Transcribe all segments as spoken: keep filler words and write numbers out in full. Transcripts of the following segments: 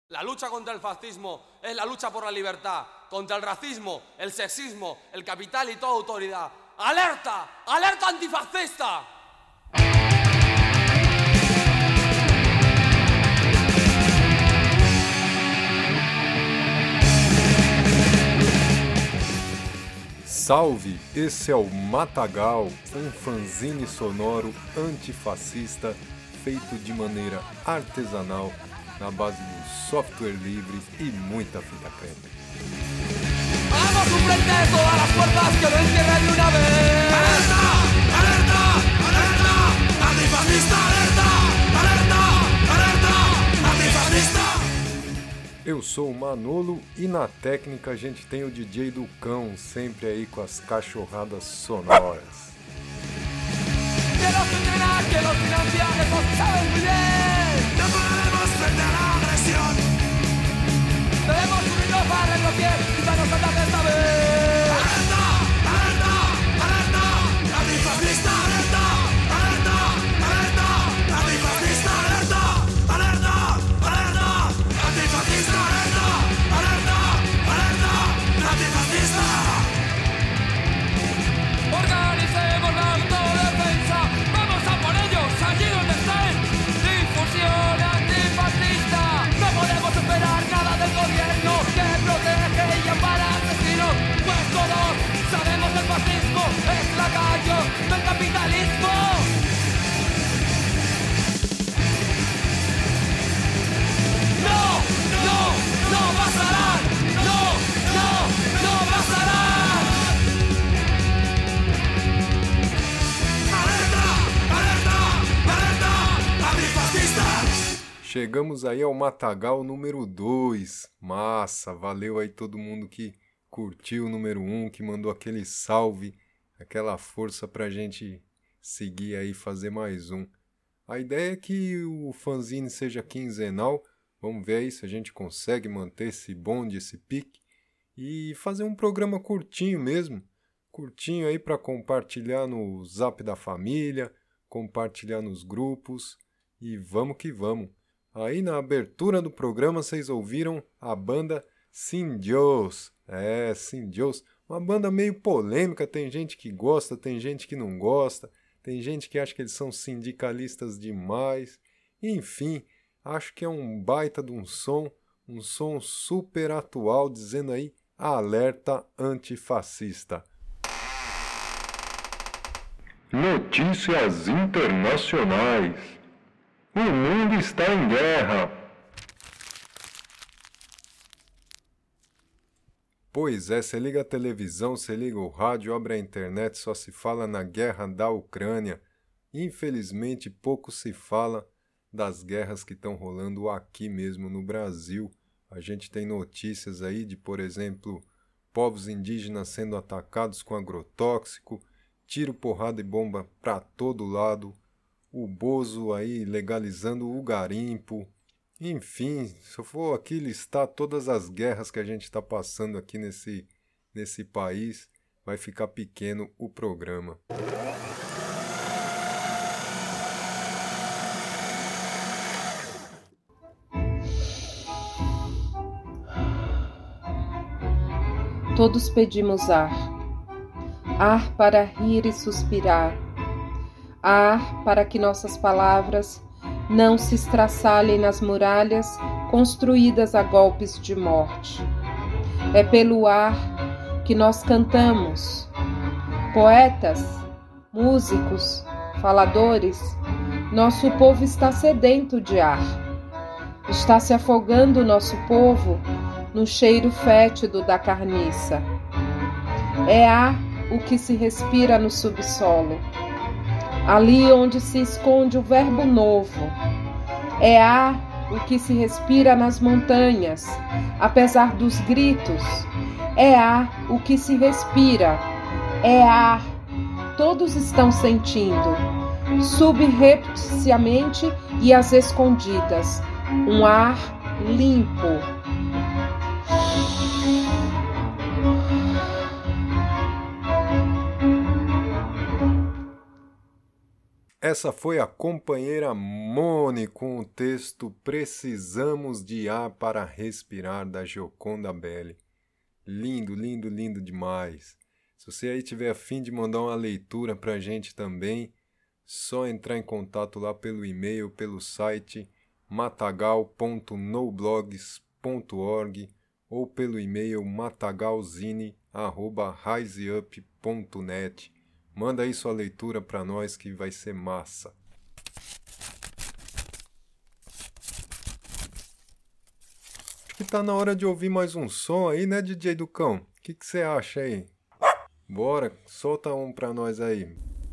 La lucha contra el fascismo es la lucha por la libertad, contra el racismo, el sexismo, el capital y toda autoridad. ¡Alerta! ¡Alerta antifascista! Salve, esse é o Matagal, um fanzine sonoro antifascista feito de maneira artesanal na base do software livre e muita fita crepe. ¡Hagamos un frente de todas las fuerzas que lo encierren de una vez! ¡Alerta! ¡Alerta! ¡Alerta! ¡Antifascista! ¡Alerta! ¡Alerta! ¡Alerta! ¡Antifascista! Eu sou o Manolo e na técnica a gente tem o D J do Cão, sempre aí com as cachorradas sonoras. Que los entrenan, que los financian, eso saben muy bien. No podemos frente a la agresión. Debemos unirnos para retroceder y para nos ataque esta vez. ¡Alerta! ¡Alerta! ¡Alerta! ¡Antifascista! ¡Alerta! ¡Alerta! ¡Alerta! ¡Antifascista! ¡Alerta! ¡Alerta! ¡Alerta! ¡Antifascista! ¡Alerta! ¡Alerta! ¡Alerta! ¡Antifascista! Organicemos la autodefensa. Vamos a por ellos, allí donde estén. Difusión antifascista. No podemos esperar nada del gobierno que protege y ampara asesinos. Pues todos sabemos que el fascismo es lacayo del capitalismo. No, no, no pasarán. No, no, no pasarán. ¡Alerta! ¡Alerta! ¡Alerta! ¡Antifascistas! Chegamos aí ao Matagal número dois. Massa, valeu aí todo mundo que curtiu o número um, que mandou aquele salve, aquela força pra gente seguir aí e fazer mais um. A ideia é que o fanzine seja quinzenal, vamos ver aí se a gente consegue manter esse bonde, esse pique, e fazer um programa curtinho mesmo, curtinho aí pra compartilhar no Zap da família, compartilhar nos grupos, e vamos que vamos. Aí na abertura do programa vocês ouviram a banda Sin Dios. É, Sin Dios. Uma banda meio polêmica, tem gente que gosta, tem gente que não gosta, tem gente que acha que eles são sindicalistas demais. Enfim, acho que é um baita de um som, um som super atual, dizendo aí alerta antifascista. Notícias internacionais. O mundo está em guerra. Pois é, você liga a televisão, você liga o rádio, abre a internet, só se fala na guerra da Ucrânia. Infelizmente, pouco se fala das guerras que estão rolando aqui mesmo no Brasil. A gente tem notícias aí de, por exemplo, povos indígenas sendo atacados com agrotóxico, tiro, porrada e bomba para todo lado. O Bozo aí legalizando o garimpo, enfim, se eu for aqui listar todas as guerras que a gente está passando aqui nesse, nesse país, vai ficar pequeno o programa. Todos pedimos ar, ar para rir e suspirar, ar para que nossas palavras não se estraçalhem nas muralhas construídas a golpes de morte. É pelo ar que nós cantamos. Poetas, músicos, faladores, nosso povo está sedento de ar. Está se afogando o nosso povo no cheiro fétido da carniça. É ar o que se respira no subsolo, ali onde se esconde o verbo novo. É ar o que se respira nas montanhas, apesar dos gritos. É ar o que se respira. É ar. Todos estão sentindo, subrepticiamente e às escondidas, um ar limpo. Essa foi a companheira Mone com o texto Precisamos de Ar para Respirar, da Gioconda Belli. Lindo, lindo, lindo demais. Se você aí tiver a fim de mandar uma leitura pra gente também, só entrar em contato lá pelo e-mail, pelo site matagal ponto noblogs ponto org ou pelo e-mail matagalzine arroba riseup ponto net. Manda aí sua leitura pra nós que vai ser massa. Acho que tá na hora de ouvir mais um som aí, né, D J Ducão? O que você acha aí? Bora, solta um pra nós aí.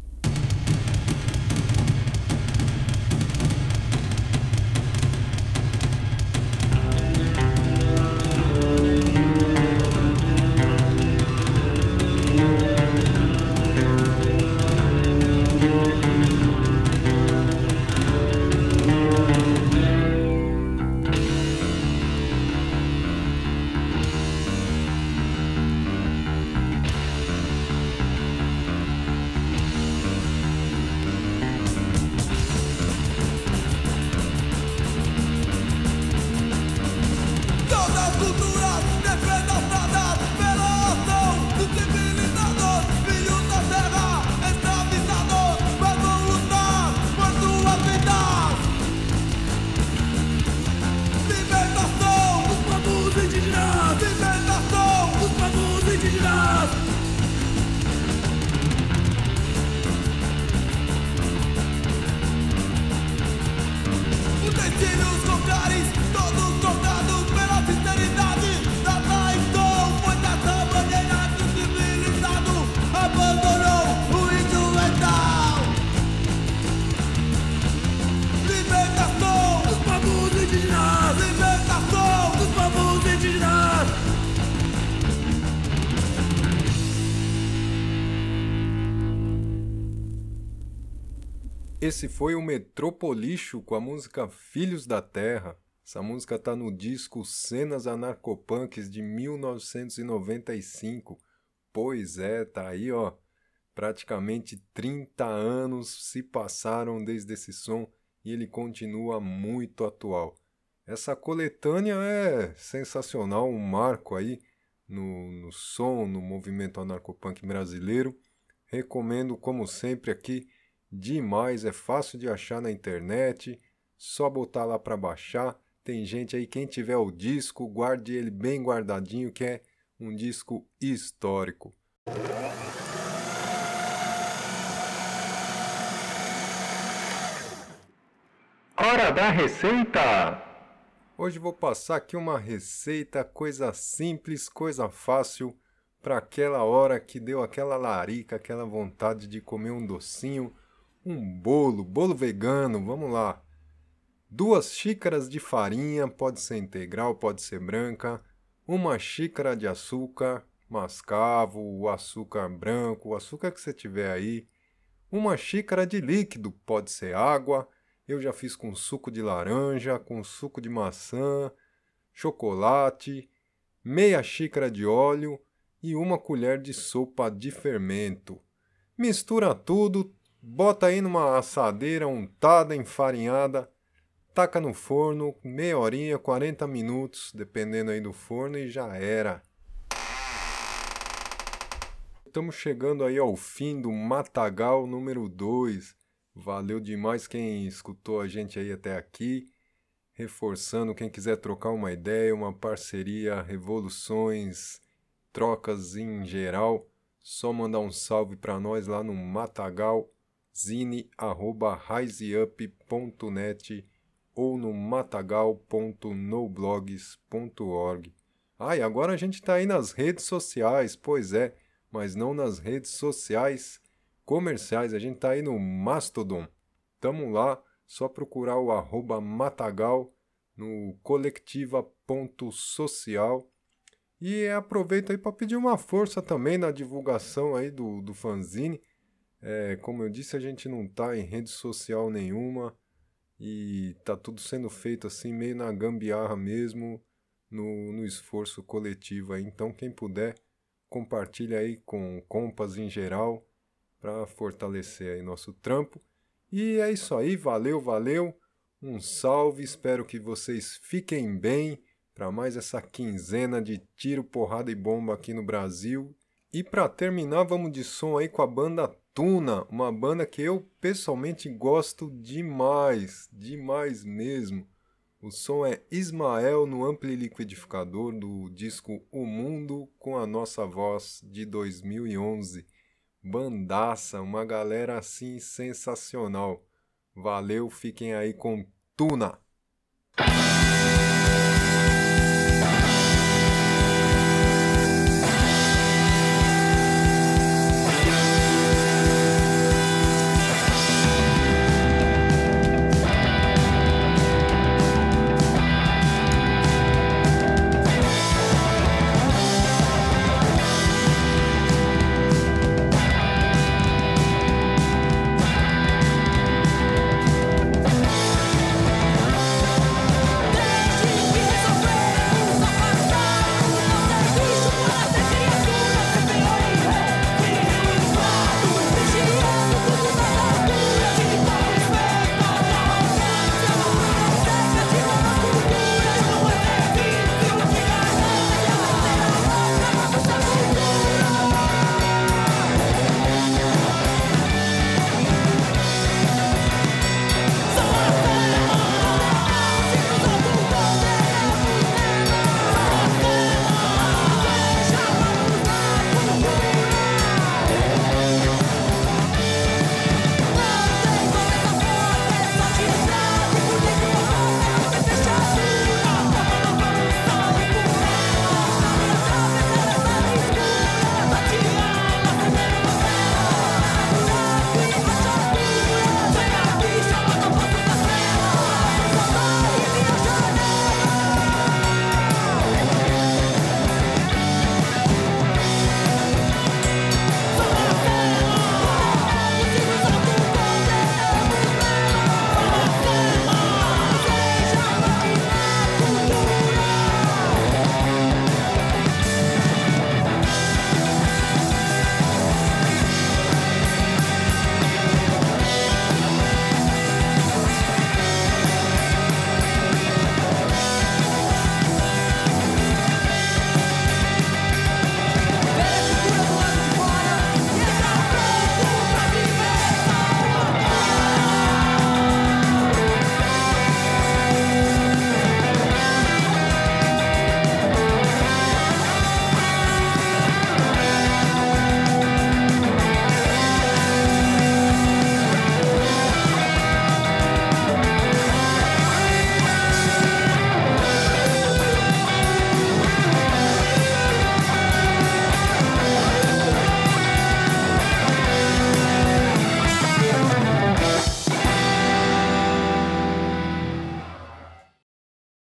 Esse foi o Metropolixo com a música Filhos da Terra. Essa música tá no disco Cenas Anarcopunks de mil novecentos e noventa e cinco. Pois é, tá aí, ó. Praticamente trinta anos se passaram desde esse som e ele continua muito atual. Essa coletânea é sensacional, um marco aí no, no som, no movimento anarcopunk brasileiro. Recomendo, como sempre, aqui demais, é fácil de achar na internet, só botar lá para baixar. Tem gente aí, quem tiver o disco, guarde ele bem guardadinho, que é um disco histórico. Hora da receita! Hoje vou passar aqui uma receita, coisa simples, coisa fácil, para aquela hora que deu aquela larica, aquela vontade de comer um docinho, um bolo, bolo vegano, vamos lá. Duas xícaras de farinha, pode ser integral, pode ser branca. Uma xícara de açúcar, mascavo, o açúcar branco, o açúcar que você tiver aí. Uma xícara de líquido, pode ser água. Eu já fiz com suco de laranja, com suco de maçã, chocolate. Meia xícara de óleo e uma colher de sopa de fermento. Mistura tudo. Bota aí numa assadeira untada, enfarinhada, taca no forno, meia horinha, quarenta minutos, dependendo aí do forno, e já era. Estamos chegando aí ao fim do Matagal número dois. Valeu demais quem escutou a gente aí até aqui. Reforçando, quem quiser trocar uma ideia, uma parceria, revoluções, trocas em geral, só mandar um salve para nós lá no Matagal. zine arroba riseup ponto net ou no matagal ponto noblogs ponto org. Ah, e agora a gente está aí nas redes sociais, pois é, mas não nas redes sociais comerciais, a gente está aí no Mastodon. Tamo lá, só procurar o arroba matagal no colectiva.social. E aproveito aí para pedir uma força também na divulgação aí do, do fanzine. É, como eu disse, a gente não tá em rede social nenhuma e tá tudo sendo feito assim meio na gambiarra mesmo, no, no esforço coletivo aí. Então quem puder, compartilha aí com compas em geral para fortalecer aí nosso trampo. E é isso aí, valeu, valeu. Um salve, espero que vocês fiquem bem para mais essa quinzena de tiro, porrada e bomba aqui no Brasil. E para terminar, vamos de som aí com a banda Tuna, uma banda que eu pessoalmente gosto demais, demais mesmo. O som é Ismael no ampli liquidificador do disco O Mundo com a Nossa Voz de dois mil e onze. Bandaça, uma galera assim sensacional. Valeu, fiquem aí com Tuna.